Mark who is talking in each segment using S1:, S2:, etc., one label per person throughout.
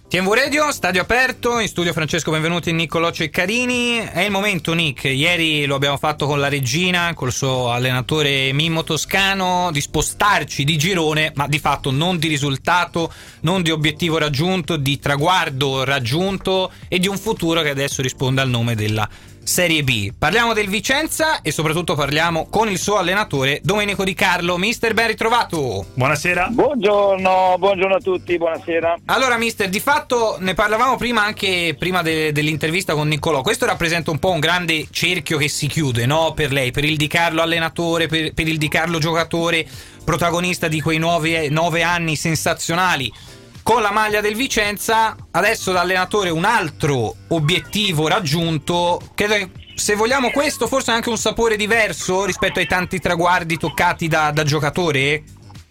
S1: TMV Radio, stadio aperto, in studio Francesco Benvenuti, Niccolò Ceccarini. È il momento, Nick, ieri lo abbiamo fatto con la regina, col suo allenatore Mimmo Toscano, di spostarci di girone, ma di fatto non di risultato, non di obiettivo raggiunto, di traguardo raggiunto e di un futuro che adesso risponde al nome della Serie B. Parliamo del Vicenza e soprattutto parliamo con il suo allenatore Domenico Di Carlo. Mister, ben ritrovato.
S2: Buonasera.
S3: Buongiorno a tutti, buonasera.
S1: Allora, mister, di fatto ne parlavamo prima anche prima dell'intervista con Niccolò. Questo rappresenta un po' un grande cerchio che si chiude, no? Per lei, per il Di Carlo allenatore, per il Di Carlo giocatore, protagonista di quei 9 anni sensazionali con la maglia del Vicenza. Adesso da allenatore un altro obiettivo raggiunto. Credo che, se vogliamo, questo forse ha anche un sapore diverso rispetto ai tanti traguardi toccati da giocatore.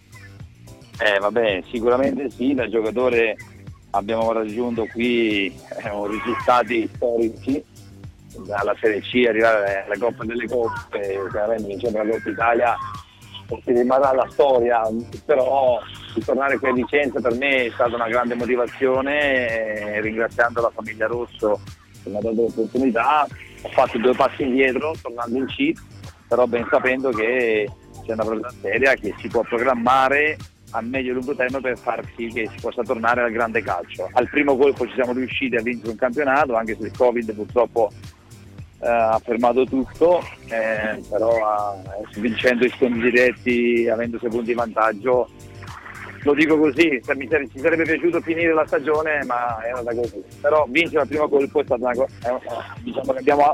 S3: Vabbè, sicuramente sì, da giocatore abbiamo raggiunto qui risultati storici, dalla Serie C arrivare alla Coppa delle Coppe, chiaramente vincendo la Coppa Italia si rimarrà la storia, però ritornare qui a Vicenza per me è stata una grande motivazione, ringraziando la famiglia Rosso che mi ha dato l'opportunità. Ho fatto 2 passi indietro tornando in C, però ben sapendo che c'è una proprietà seria che si può programmare a medio e lungo termine per far sì che si possa tornare al grande calcio. Al primo colpo ci siamo riusciti a vincere un campionato, anche se il Covid purtroppo ha fermato tutto, però vincendo i scontri diretti, avendo 6 punti di vantaggio, lo dico così, ci sarebbe piaciuto finire la stagione, ma è andata così. Però vincere al primo colpo è stata una cosa, diciamo che abbiamo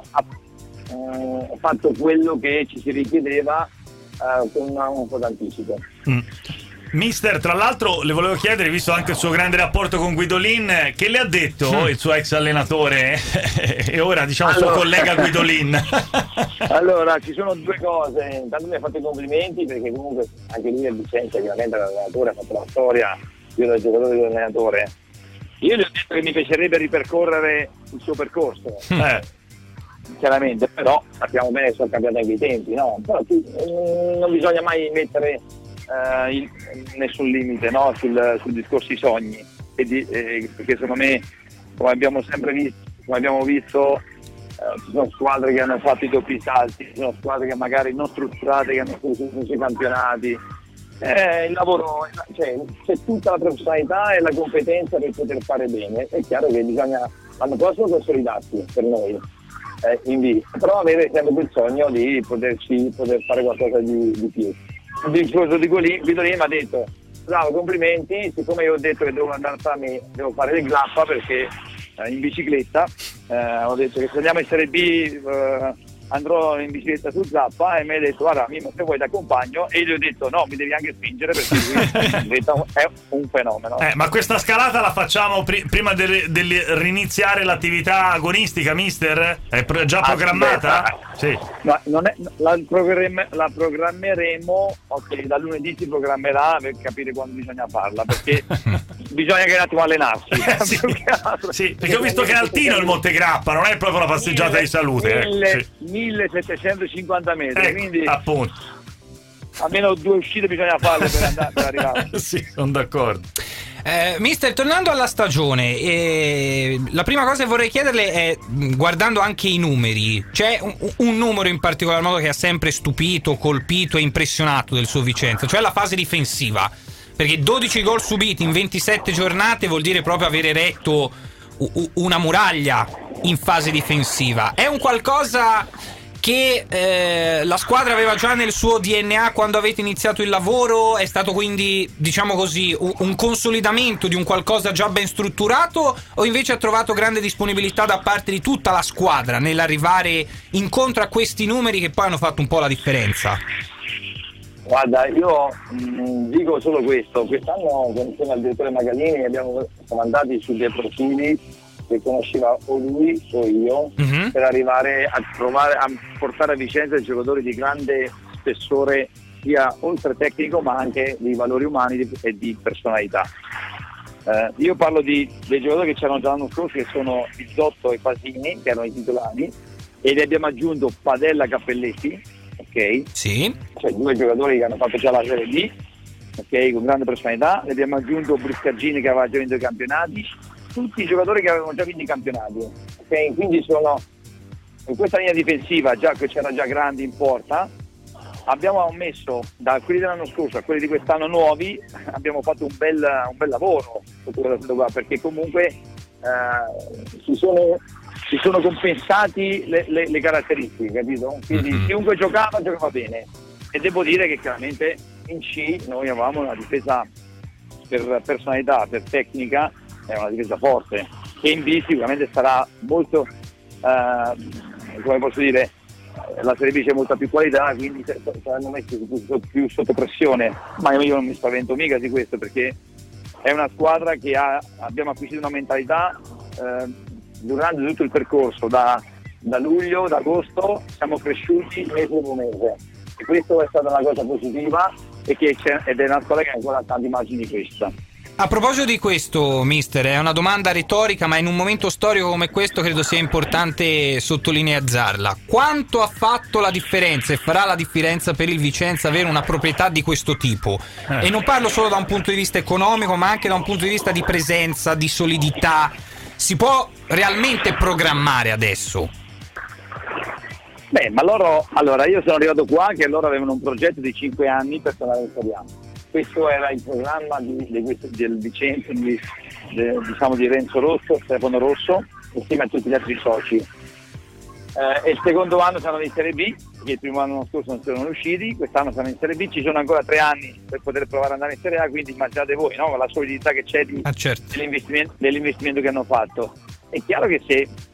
S3: fatto quello che ci si richiedeva con un po' d'anticipo.
S2: Mister, tra l'altro le volevo chiedere, visto anche il suo grande rapporto con Guidolin, che le ha detto il suo ex allenatore e ora diciamo il suo collega Guidolin?
S3: Allora, ci sono 2 cose. Intanto mi ha fatto i complimenti, perché comunque anche lui è Vicenza, chiaramente l'allenatore, ha fatto la storia, io da giocatore dell'allenatore. Io gli ho detto che mi piacerebbe ripercorrere il suo percorso, chiaramente, però sappiamo bene che sono cambiati anche i tempi, no? Però non bisogna mai mettere nessun limite, no? sul discorso i sogni, perché secondo me, come abbiamo sempre visto, ci sono squadre che hanno fatto i doppi salti, ci sono squadre che magari non strutturate, che hanno preso i campionati. Il lavoro, c'è tutta la professionalità e la competenza per poter fare bene. È chiaro che bisogna l'anno prossimo consolidarsi per noi, però avere sempre quel sogno di poter fare qualcosa di più. Il discorso di Guidolin mi ha detto: bravo, complimenti, siccome io ho detto che devo fare il Grappa perché in bicicletta, ho detto che se andiamo in Serie B andrò in bicicletta sul Zappa, e mi ha detto: guarda Mimmo, se vuoi ti accompagno, e gli ho detto no, mi devi anche spingere perché lui è un fenomeno.
S2: Ma questa scalata la facciamo prima di riniziare l'attività agonistica, mister? È già programmata? Sì.
S3: No, non è, la programmeremo, ok, da lunedì si programmerà per capire quando bisogna farla, perché bisogna che un attimo allenarsi.
S2: Sì, perché ho visto che è altino il Monte Grappa, non è proprio una passeggiata di salute.
S3: 1750 metri, quindi
S2: appunto
S3: almeno 2 uscite bisogna farle per arrivare.
S2: Sì, sono d'accordo.
S1: Mister, tornando alla stagione, la prima cosa che vorrei chiederle è, guardando anche i numeri, c'è un numero in particolar modo che ha sempre stupito, colpito e impressionato del suo Vicenza, cioè la fase difensiva, perché 12 gol subiti in 27 giornate vuol dire proprio avere retto una muraglia in fase difensiva. È un qualcosa che la squadra aveva già nel suo DNA quando avete iniziato il lavoro? È stato quindi, diciamo così, un consolidamento di un qualcosa già ben strutturato, o invece ha trovato grande disponibilità da parte di tutta la squadra nell'arrivare incontro a questi numeri che poi hanno fatto un po' la differenza?
S3: Guarda, io dico solo questo: quest'anno insieme al direttore Magalini siamo andati su dei profili che conosceva o lui o io, per arrivare a provare a portare a Vicenza giocatori di grande spessore, sia oltre tecnico ma anche di valori umani e di personalità. Io parlo dei giocatori che c'erano già l'anno scorso, che sono Izzotto e Pasini, che erano i titolari, e ne abbiamo aggiunto Padella, Cappelletti, ok?
S1: Sì.
S3: Cioè 2 giocatori che hanno fatto già la Serie B, ok, con grande personalità. Ne abbiamo aggiunto Bruscaggini, che aveva già vinto i campionati, tutti i giocatori che avevano già vinto i campionati, okay? Quindi sono in questa linea difensiva, già che c'era già Grandi in porta, abbiamo messo da quelli dell'anno scorso a quelli di quest'anno nuovi, abbiamo fatto un bel lavoro perché comunque si sono compensati le caratteristiche, capito? Quindi chiunque giocava bene, e devo dire che chiaramente in C noi avevamo una difesa per personalità, per tecnica, è una difesa forte, e in B sicuramente sarà molto come posso dire, la Serie B c'è molta più qualità, quindi saranno messi più sotto pressione, ma io non mi spavento mica di questo, perché è una squadra che abbiamo acquisito una mentalità durante tutto il percorso, da luglio, da agosto siamo cresciuti mese dopo mese, e questo è stata una cosa positiva, ed è una squadra che ancora ha tante immagini di questa.
S1: A proposito di questo, mister, è una domanda retorica, ma in un momento storico come questo credo sia importante sottolinearla. Quanto ha fatto la differenza e farà la differenza per il Vicenza avere una proprietà di questo tipo? E non parlo solo da un punto di vista economico, ma anche da un punto di vista di presenza, di solidità. Si può realmente programmare adesso?
S3: Beh, ma allora io sono arrivato qua che loro avevano un progetto di 5 anni per tornare in Serie A. Questo era il programma del Vicenza, diciamo di Renzo Rosso, Stefano Rosso, insieme a tutti gli altri soci. E il secondo anno saranno in Serie B, perché il primo anno scorso non sono usciti, quest'anno saranno in Serie B, ci sono ancora 3 anni per poter provare ad andare in Serie A, quindi immaginate voi, no? La solidità che c'è dell'investimento che hanno fatto. È chiaro che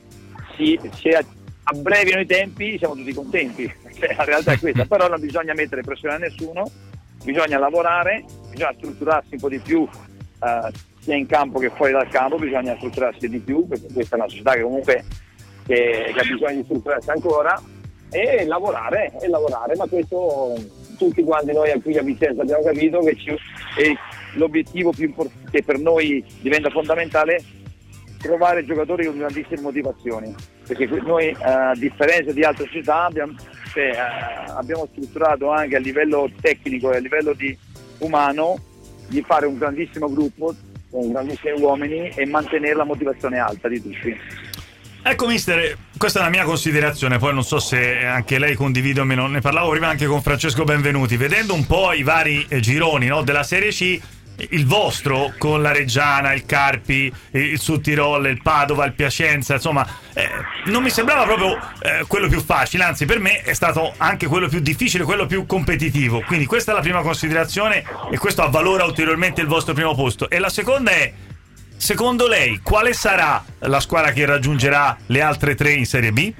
S3: se abbreviano i tempi siamo tutti contenti, la realtà è questa, però non bisogna mettere pressione a nessuno, bisogna lavorare, bisogna strutturarsi un po' di più sia in campo che fuori dal campo, bisogna strutturarsi di più, perché questa è una società che comunque che ha bisogno di strutturarsi ancora, e lavorare, ma questo tutti quanti noi qui a Vicenza abbiamo capito che l'obiettivo più importante, che per noi diventa fondamentale, trovare giocatori con grandissime motivazioni, perché noi a differenza di altre società abbiamo strutturato anche a livello tecnico e a livello umano di fare un grandissimo gruppo con grandissimi uomini e mantenere la motivazione alta di tutti.
S2: Ecco mister, questa è una mia considerazione, poi non so se anche lei condivide o meno, ne parlavo prima anche con Francesco Benvenuti, vedendo un po' i vari gironi, no, della Serie C, il vostro con la Reggiana, il Carpi, il Sud Tirol, il Padova, il Piacenza, insomma non mi sembrava proprio quello più facile, anzi per me è stato anche quello più difficile, quello più competitivo, quindi questa è la prima considerazione e questo avvalora ulteriormente il vostro primo posto. E la seconda è, secondo lei quale sarà la squadra che raggiungerà le altre 3 in Serie B?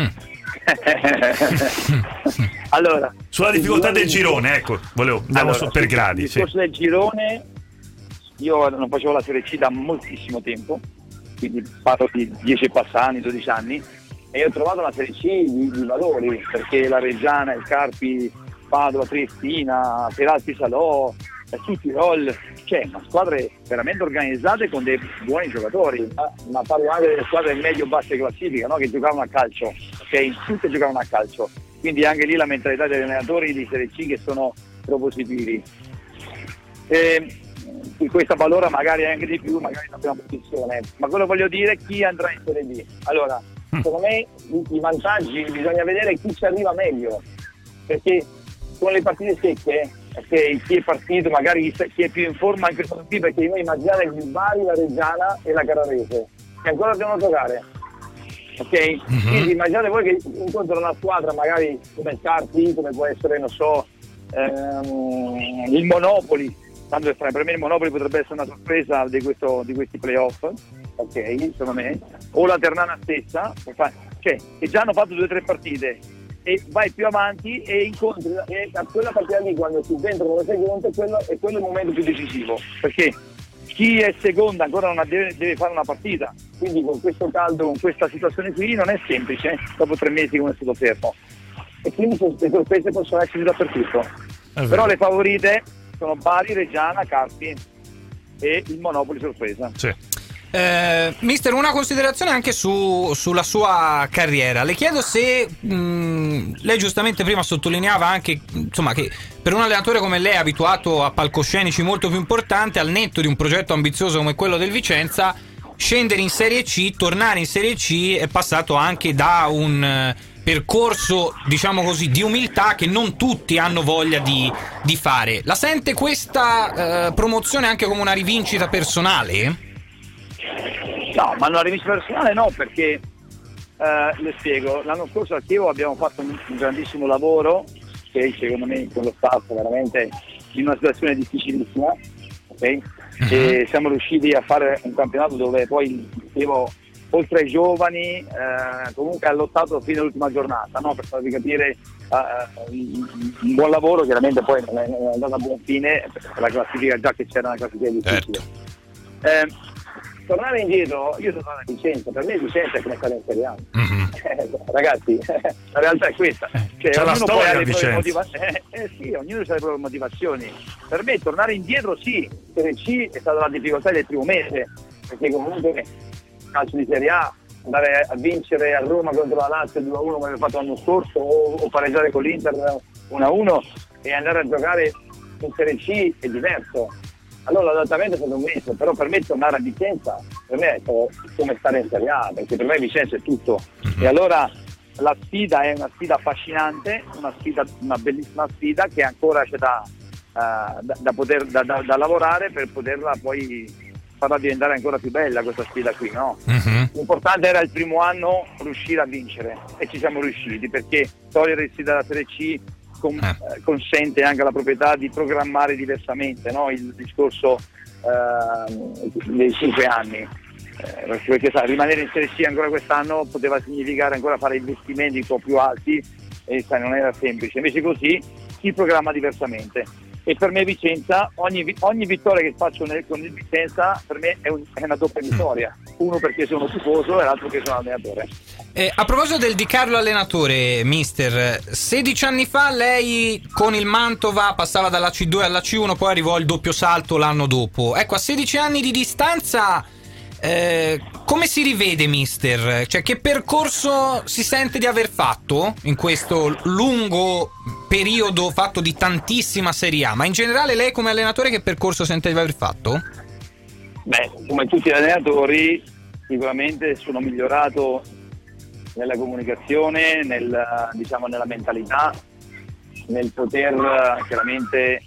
S3: Allora,
S2: sulla difficoltà del girone, ecco, andiamo per gradi.
S3: Il discorso del girone, io non facevo la Serie C da moltissimo tempo, quindi parlo di 10 passati, 12 anni, e ho trovato la Serie C di valori, perché la Reggiana, il Carpi, Padova, Triestina, Peralti Salò, Sud Tirol, cioè una squadre veramente organizzate con dei buoni giocatori, ma parlo anche delle squadre medio-basse classifica, no? Che giocavano a calcio, che tutte giocavano a calcio, quindi anche lì la mentalità degli allenatori di Serie C che sono propositivi. Questa valora magari anche di più, magari non abbiamo posizione, ma quello voglio dire, chi andrà in Serie B. Allora, secondo me i vantaggi bisogna vedere chi ci arriva meglio, perché con le partite secche, chi è partito, magari chi è più in forma anche questo qui, perché noi immaginate il Bari, la Reggiana e la Carrarese che ancora devono giocare, ok? Quindi immaginate voi che incontrano una squadra magari come il Carpi, come può essere, non so, il Monopoli, tanto per me il Monopoli potrebbe essere una sorpresa di questi playoff, ok, secondo me, o la Ternana stessa, cioè che già hanno fatto 2 o 3 partite e vai più avanti e incontri, e a quella partita lì, quando si entrano le seconde, è quello il momento più decisivo, perché chi è seconda ancora non deve fare una partita, quindi con questo caldo, con questa situazione qui non è semplice dopo 3 mesi come è stato fermo, e quindi le sorprese possono essere dappertutto, però le favorite sono Bari, Reggiana, Carpi e il Monopoli sorpresa.
S2: Sì.
S1: Mister, una considerazione anche sulla sua carriera. Le chiedo se lei giustamente prima sottolineava anche, insomma, che per un allenatore come lei, abituato a palcoscenici molto più importanti, al netto di un progetto ambizioso come quello del Vicenza, scendere in Serie C, tornare in Serie C è passato anche da un percorso, diciamo così, di umiltà che non tutti hanno voglia di fare. La sente questa promozione anche come una rivincita personale?
S3: No, ma una rivincita personale no, perché le spiego, l'anno scorso al Chievo abbiamo fatto un grandissimo lavoro che secondo me con lo staff veramente in una situazione difficilissima, ok? E siamo riusciti a fare un campionato dove poi il Chievo, oltre ai giovani, comunque ha lottato fino all'ultima giornata, no? Per farvi capire un buon lavoro. Chiaramente poi non è andato a buon fine per la classifica, già che c'era una classifica difficile. Tornare indietro, io sono a Vicenza, per me Vicenza è come stare in Serie A. Ragazzi, la realtà è questa. Cioè,
S2: c'è la storia a Vicenza.
S3: Sì, ognuno ha le proprie motivazioni. Per me tornare indietro sì, Serie C è stata la difficoltà del primo mese, perché comunque calcio di Serie A, andare a vincere a Roma contro la Lazio 2-1 come abbiamo fatto l'anno scorso, o pareggiare con l'Inter 1-1 e andare a giocare in Serie C è diverso. Allora l'adattamento è stato un mese, però per me tornare a Vicenza per me è come stare in Serie A, perché per me Vicenza è tutto. E allora la sfida è una sfida affascinante, una bellissima sfida che ancora c'è da lavorare per poterla poi farla diventare ancora più bella, questa sfida qui, no? L'importante era il primo anno riuscire a vincere, e ci siamo riusciti, perché togliere il sfida dalla Serie C consente anche alla proprietà di programmare diversamente, no? Il discorso dei 5 anni, perché rimanere in Serie C ancora quest'anno poteva significare ancora fare investimenti un po' più alti e non era semplice, invece così si programma diversamente. E per me Vicenza, ogni vittoria che faccio con il Vicenza per me è una doppia vittoria, uno perché sono tifoso e l'altro perché sono allenatore.
S1: A proposito del Di Carlo allenatore, mister, 16 anni fa lei con il Mantova passava dalla C2 alla C1, poi arrivò il doppio salto l'anno dopo. Ecco, a 16 anni di distanza come si rivede, mister? Cioè, che percorso si sente di aver fatto in questo lungo periodo fatto di tantissima Serie A? Ma in generale lei come allenatore che percorso sente di aver fatto?
S3: Beh, come tutti gli allenatori sicuramente sono migliorato nella comunicazione, nella mentalità, nel poter chiaramente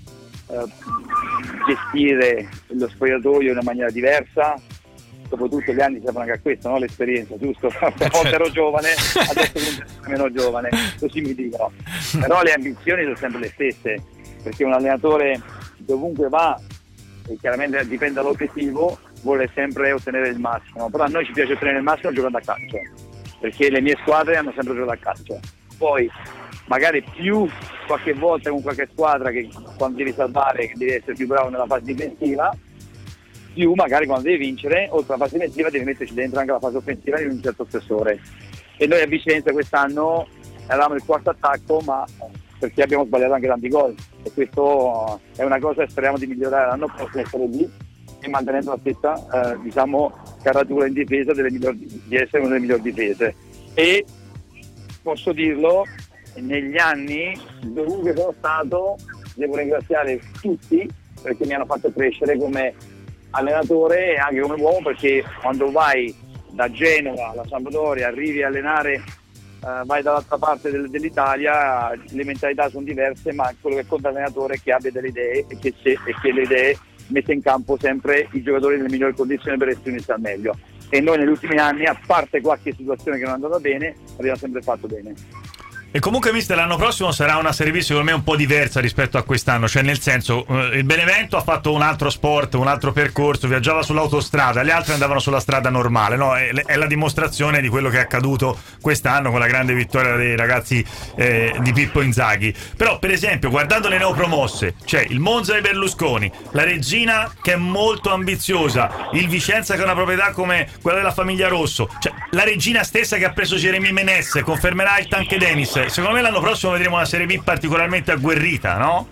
S3: gestire lo spogliatoio in una maniera diversa. Dopo tutti gli anni servono anche a questo, no? L'esperienza, giusto? Una volta ero giovane, adesso sono meno giovane, così mi dicono. Però le ambizioni sono sempre le stesse, perché un allenatore dovunque va, e chiaramente dipende dall'obiettivo, vuole sempre ottenere il massimo. Però a noi ci piace ottenere il massimo giocando a calcio, perché le mie squadre hanno sempre giocato a calcio. Poi magari più qualche volta con qualche squadra che quando devi salvare, che devi essere più bravo nella fase difensiva, più magari quando devi vincere, oltre alla fase difensiva devi metterci dentro anche la fase offensiva di un certo spessore. E noi a Vicenza quest'anno eravamo il quarto attacco, ma perché abbiamo sbagliato anche tanti gol, e questo è una cosa che speriamo di migliorare l'anno prossimo in Serie B, e mantenendo la stessa caratura in difesa di essere una delle migliori difese. E posso dirlo, negli anni dovunque sono stato devo ringraziare tutti, perché mi hanno fatto crescere come allenatore e anche come uomo, perché quando vai da Genova alla Sampdoria, arrivi a allenare, vai dall'altra parte dell'Italia, le mentalità sono diverse, ma quello che conta l'allenatore è che abbia delle idee e che le idee mette in campo sempre i giocatori nelle migliori condizioni per esprimersi al meglio. E noi negli ultimi anni, a parte qualche situazione che non è andata bene, abbiamo sempre fatto bene.
S2: E comunque, mister, l'anno prossimo sarà una Serie B secondo me un po' diversa rispetto a quest'anno, cioè nel senso, il Benevento ha fatto un altro sport, un altro percorso, viaggiava sull'autostrada, gli altri andavano sulla strada normale, no? È la dimostrazione di quello che è accaduto quest'anno con la grande vittoria dei ragazzi di Pippo Inzaghi. Però per esempio, guardando le neopromosse, c'è il Monza di Berlusconi, la Reggina che è molto ambiziosa, il Vicenza che è una proprietà come quella della famiglia Rosso, cioè la Reggina stessa che ha preso Jeremy Menez, confermerà il Tanque Denis. Secondo me l'anno prossimo vedremo una Serie B particolarmente agguerrita, no?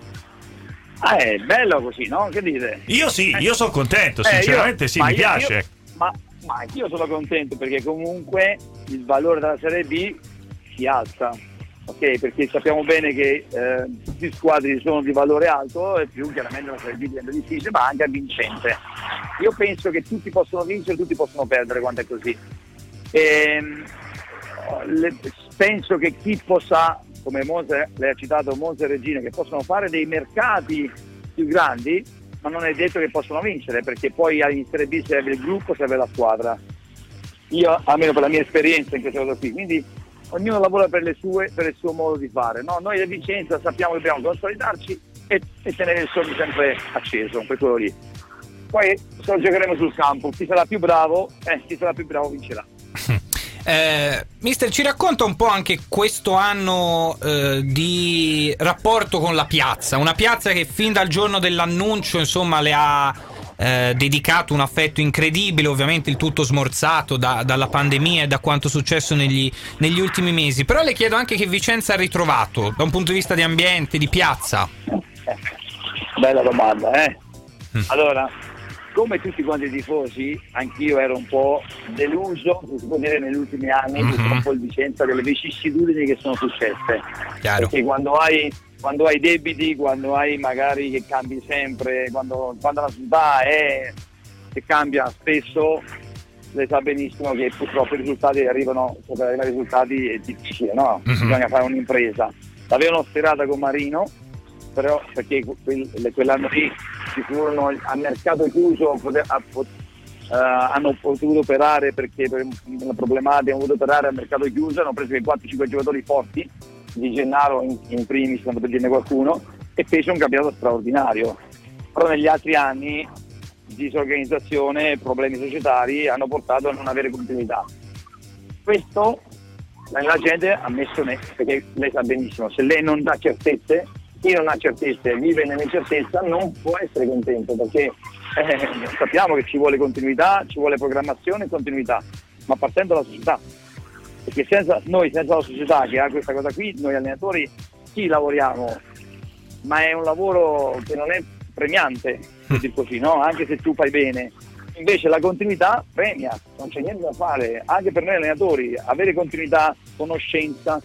S3: È bello così, no? Che dite?
S2: Io sì, io sono contento, sinceramente mi piace.
S3: Ma io sono contento perché comunque il valore della Serie B si alza, ok? Perché sappiamo bene che più squadre sono di valore alto e più chiaramente la Serie B diventa difficile, ma anche vincente. Io penso che tutti possono vincere, tutti possono perdere quando è così. Penso che chi possa, come lei ha citato Monza e Regina, che possono fare dei mercati più grandi, ma non è detto che possono vincere, perché poi in Serie B serve il gruppo, serve la squadra. Io, almeno per la mia esperienza in questa cosa qui, quindi ognuno lavora per il suo modo di fare, no? Noi a Vicenza sappiamo che dobbiamo consolidarci e tenere il sogno sempre acceso, per quello lì. Poi se lo giocheremo sul campo, chi sarà più bravo vincerà.
S1: Mister, ci racconta un po' anche questo anno di rapporto con la piazza, una piazza che fin dal giorno dell'annuncio insomma le ha dedicato un affetto incredibile, ovviamente il tutto smorzato dalla pandemia e da quanto successo negli ultimi mesi, però le chiedo anche che Vicenza ha ritrovato da un punto di vista di ambiente, di piazza.
S3: Bella domanda, Allora, come tutti quanti i tifosi, anch'io ero un po' deluso, si può dire, negli ultimi anni, purtroppo il Vicenza, delle vicissitudini che sono successe.
S1: Chiaro.
S3: Perché quando hai debiti, quando hai magari che cambi sempre, quando la società che cambia spesso, lei sa benissimo che purtroppo i risultati arrivano, per arrivare ai risultati è difficile, no? Bisogna fare un'impresa. L'avevano sperata con Marino, però perché quell'anno lì ci furono a mercato chiuso, hanno potuto operare perché per una problematica hanno potuto operare a mercato chiuso, hanno preso 4-5 giocatori forti, Di Gennaro in primis, per dirne qualcuno, e fece un campionato straordinario. Però negli altri anni disorganizzazione e problemi societari hanno portato a non avere continuità. Questo la gente ha messo perché lei sa benissimo, se lei non dà certezze, chi non ha certezze e vive nell'incertezza non può essere contento, perché sappiamo che ci vuole continuità, ci vuole programmazione e continuità, ma partendo dalla società, perché senza la società che ha questa cosa qui, noi allenatori sì lavoriamo, ma è un lavoro che non è premiante, per dir così, no? Anche se tu fai bene. Invece la continuità premia, non c'è niente da fare, anche per noi allenatori, avere continuità, conoscenza,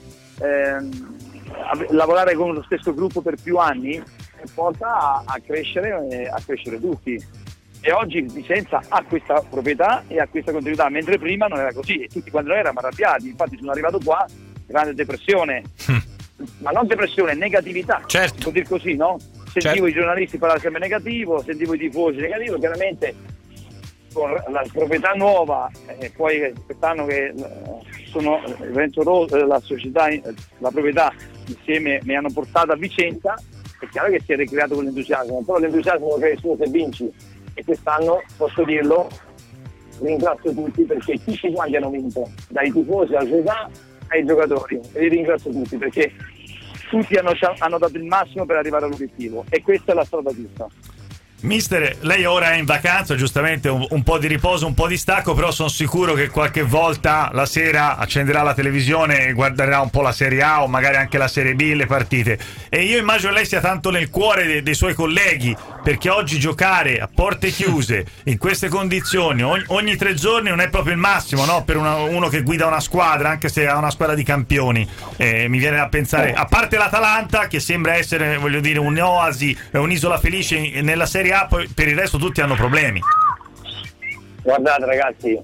S3: lavorare con lo stesso gruppo per più anni porta a crescere tutti. E oggi Vicenza ha questa proprietà e ha questa continuità, mentre prima non era così e tutti quando noi eravamo arrabbiati. Infatti sono arrivato qua, grande depressione, ma non depressione, negatività,
S1: certo.
S3: può dire così, no? Sentivo i giornalisti parlare sempre negativo, sentivo i tifosi negativo, chiaramente con la proprietà nuova, poi quest'anno che sono Renzo Rosa, la società, la proprietà insieme mi hanno portato a Vicenza, è chiaro che si è ricreato quell'entusiasmo, però l'entusiasmo lo crei solo se vinci, e quest'anno posso dirlo, ringrazio tutti perché tutti quanti hanno vinto, dai tifosi alla società ai giocatori, e li ringrazio tutti perché tutti hanno dato il massimo per arrivare all'obiettivo, e questa è la strada giusta.
S2: Mister, lei ora è in vacanza, giustamente un po' di riposo, un po' di stacco, però sono sicuro che qualche volta la sera accenderà la televisione e guarderà un po' la Serie A o magari anche la Serie B, le partite. E io immagino lei sia tanto nel cuore dei suoi colleghi, perché oggi giocare a porte chiuse in queste condizioni ogni 3 giorni non è proprio il massimo, no? Per uno che guida una squadra, anche se ha una squadra di campioni. Mi viene da pensare, a parte l'Atalanta che sembra essere, voglio dire, un'oasi, un'isola felice nella Serie A, poi per il resto tutti hanno problemi.
S3: Guardate ragazzi,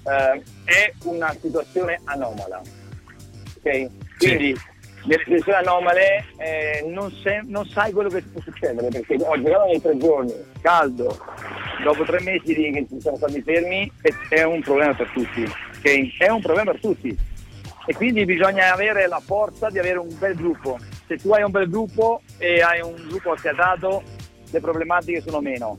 S3: è una situazione anomala, ok? Quindi nelle situazioni anomale non sai quello che può succedere, perché oggi nei 3 giorni, caldo, dopo 3 mesi che ci siamo stati fermi, è un problema per tutti, ok? È un problema per tutti, e quindi bisogna avere la forza di avere un bel gruppo. Se tu hai un bel gruppo e hai un gruppo affiatato, le problematiche sono meno,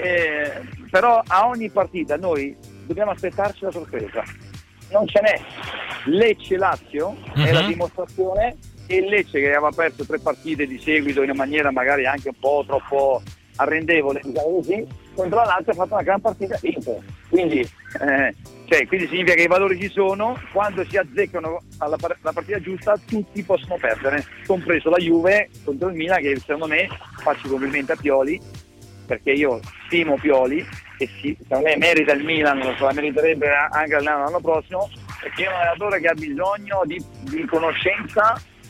S3: però a ogni partita noi dobbiamo aspettarci la sorpresa, non ce n'è. Lecce-Lazio è la dimostrazione, e il Lecce, che aveva perso 3 partite di seguito in una maniera magari anche un po' troppo arrendevole, diciamo così, contro la Lazio ha fatto una gran partita, vinto. Quindi significa che i valori ci sono, quando si azzeccano alla partita giusta tutti possono perdere, compreso la Juve contro il Milan, che secondo me, faccio complimenti a Pioli, perché io stimo Pioli e secondo me merita il Milan, la meriterebbe anche l'anno prossimo, perché è un allenatore che ha bisogno di conoscenza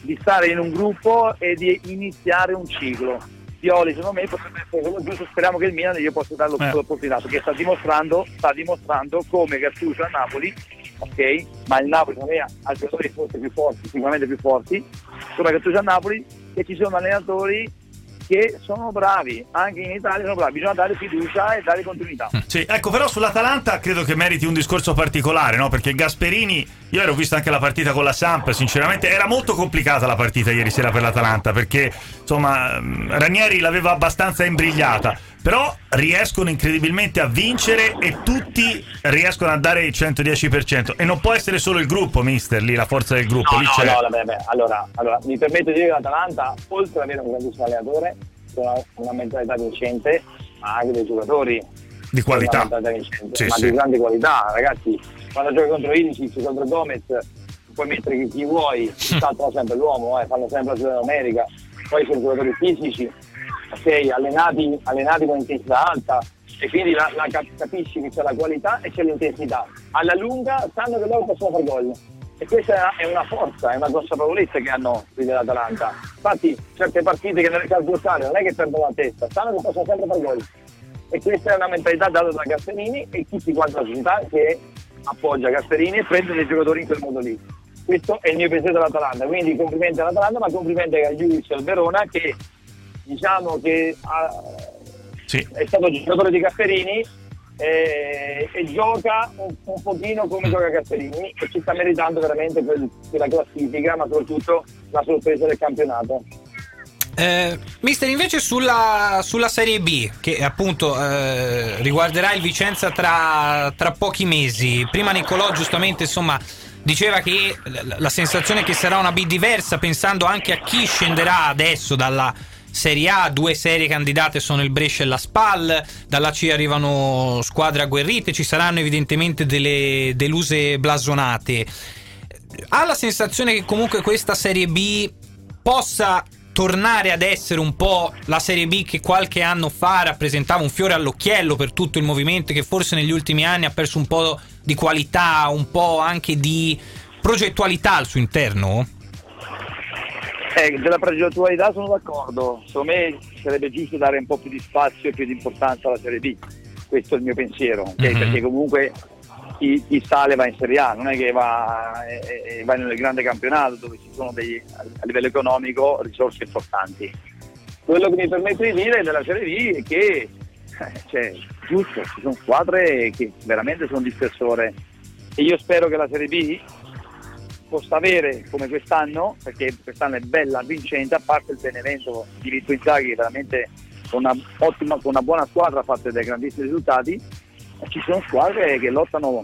S3: di stare in un gruppo e di iniziare un ciclo. Pioli secondo me potrebbe essere quello giusto, speriamo che il Milan gli possa dare l'opportunità, perché sta dimostrando come Gattuso a Napoli, ok? Ma il Napoli secondo me ha giocatori forse più forti, sicuramente più forti, come Gattuso a Napoli, che ci sono allenatori che sono bravi, anche in Italia sono bravi, bisogna dare fiducia e dare continuità.
S2: Sì, ecco, però sull'Atalanta credo che meriti un discorso particolare, no? Perché Gasperini, io ero visto anche la partita con la Samp, sinceramente era molto complicata la partita ieri sera per l'Atalanta, perché insomma Ranieri l'aveva abbastanza imbrigliata, però riescono incredibilmente a vincere e tutti riescono a dare il 110%, e non può essere solo il gruppo, mister, lì la forza del gruppo.
S3: Allora, mi permetto di dire che l'Atalanta, oltre ad avere un grandissimo allenatore con una mentalità vincente, ma anche dei giocatori
S2: di qualità,
S3: di grande qualità, ragazzi. Quando giochi contro Ilicic, contro Gomez, puoi mettere chi vuoi, tanto sempre l'uomo, fanno sempre la Sud America, poi sono giocatori fisici, ok, allenati con intensità alta, e quindi capisci che c'è la qualità e c'è l'intensità. Alla lunga sanno che loro possono fare gol, e questa è una forza, è una consapevolezza che hanno qui dell'Atalanta. Infatti certe partite che nel calcio non è che perdono la testa, sanno che possono sempre fare gol, e questa è una mentalità data da Gasperini e tutti quanti la società che appoggia Gasperini e prende dei giocatori in quel modo lì. Questo è il mio pensiero dell'Atalanta, quindi complimenti all'Atalanta, ma complimenti a Juiz e al Verona, che diciamo che è stato giocatore di Gasperini e gioca un pochino come gioca Gasperini, e ci sta meritando veramente quella classifica, ma soprattutto la sorpresa del campionato.
S1: Mister, invece sulla Serie B, che appunto riguarderà il Vicenza tra pochi mesi, prima Niccolò giustamente insomma diceva che la sensazione è che sarà una B diversa, pensando anche a chi scenderà adesso dalla Serie A. Due serie candidate sono il Brescia e la Spal, dalla C arrivano squadre agguerrite, ci saranno evidentemente delle deluse blasonate. Ha la sensazione che comunque questa Serie B possa tornare ad essere un po' la Serie B che qualche anno fa rappresentava un fiore all'occhiello per tutto il movimento, che forse negli ultimi anni ha perso un po' di qualità, un po' anche di progettualità al suo interno?
S3: Della progettualità sono d'accordo, secondo me sarebbe giusto dare un po' più di spazio e più di importanza alla Serie B, questo è il mio pensiero, okay? Perché comunque chi sale va in Serie A, non è che va nel grande campionato dove ci sono a livello economico risorse importanti. Quello che mi permetto di dire della Serie B è che giusto, ci sono squadre che veramente sono di spessore, e io spero che la Serie B possa avere come quest'anno, perché quest'anno è bella, vincente, a parte il Benevento di Vitto Inzaghi, che veramente con una buona squadra ha fatto dei grandissimi risultati. Ci sono squadre che lottano,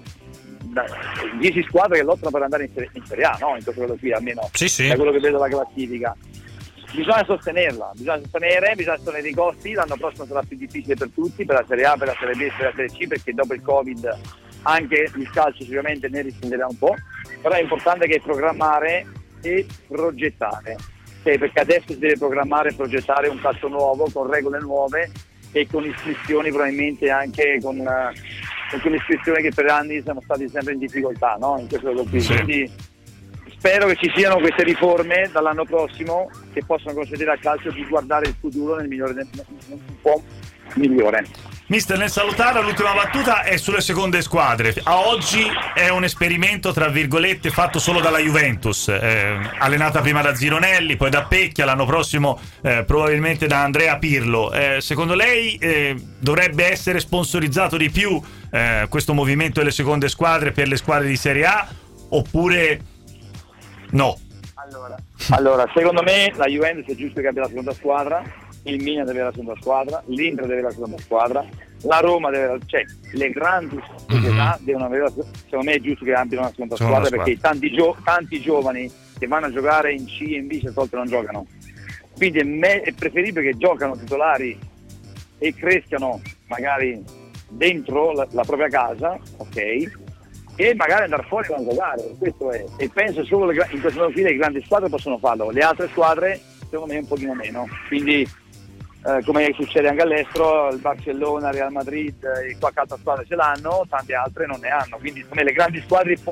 S3: 10 squadre che lottano per andare in Serie A, no? In questo caso qui, almeno
S1: sì.
S3: Da quello che vedo la classifica. Bisogna sostenerla, bisogna sostenere i costi. L'anno prossimo sarà più difficile per tutti, per la Serie A, per la Serie B e per la Serie C, perché dopo il Covid anche il calcio sicuramente ne risentirà un po', però è importante che programmare e progettare, perché adesso si deve programmare e progettare un calcio nuovo, con regole nuove e con iscrizioni probabilmente anche con quelle iscrizioni che per anni siamo stati sempre in difficoltà, no? In questo qui. Sì. Quindi spero che ci siano queste riforme dall'anno prossimo che possano consentire al calcio di guardare il futuro un po' migliore.
S2: Mister, nel salutare, l'ultima battuta è sulle seconde squadre. A oggi è un esperimento tra virgolette fatto solo dalla Juventus, allenata prima da Zironelli, poi da Pecchia, l'anno prossimo probabilmente da Andrea Pirlo. Secondo lei dovrebbe essere sponsorizzato di più questo movimento delle seconde squadre per le squadre di Serie A, oppure no?
S3: Allora, secondo me la Juventus è giusto che abbia la seconda squadra, il Milan deve avere la seconda squadra, l'Inter deve avere la seconda squadra, la Roma deve avere, le grandi società devono avere, secondo me è giusto che abbiano una seconda squadra, perché tanti giovani che vanno a giocare in C e in B certe volte non giocano, quindi è preferibile che giocano titolari e crescano magari dentro la propria casa, ok? E magari andare fuori a giocare, questo è, e penso solo in questo modo qui le grandi squadre possono farlo, le altre squadre secondo me un pochino meno, quindi come succede anche all'estero, il Barcellona, Real Madrid e qualche altra squadra ce l'hanno, tante altre non ne hanno, quindi secondo me le grandi squadre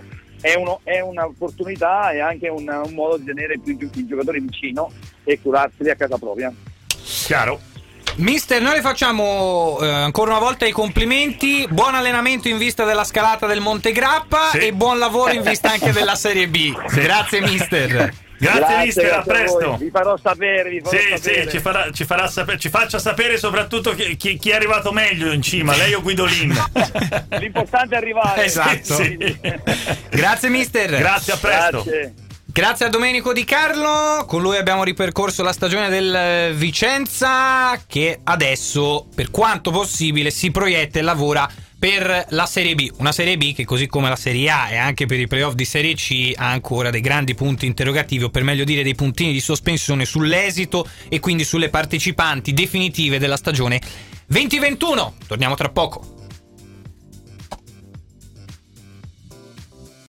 S3: è un'opportunità e anche un modo di tenere più i giocatori vicino e curarseli a casa propria.
S2: Chiaro.
S1: Mister, noi le facciamo ancora una volta i complimenti, buon allenamento in vista della scalata del Monte Grappa e buon lavoro in vista anche della Serie B. Grazie mister.
S2: Grazie mister, a presto.
S3: Vi farò sapere.
S2: Ci faccia sapere soprattutto chi è arrivato meglio in cima, lei o Guidolin.
S3: L'importante è arrivare.
S1: Esatto. Sì. Grazie mister.
S2: Grazie, a presto.
S1: Grazie a Domenico Di Carlo, con lui abbiamo ripercorso la stagione del Vicenza, che adesso, per quanto possibile, si proietta e lavora per la Serie B. Una Serie B che, così come la Serie A e anche per i playoff di Serie C, ha ancora dei grandi punti interrogativi, o per meglio dire dei puntini di sospensione sull'esito e quindi sulle partecipanti definitive della stagione 2021. Torniamo tra poco.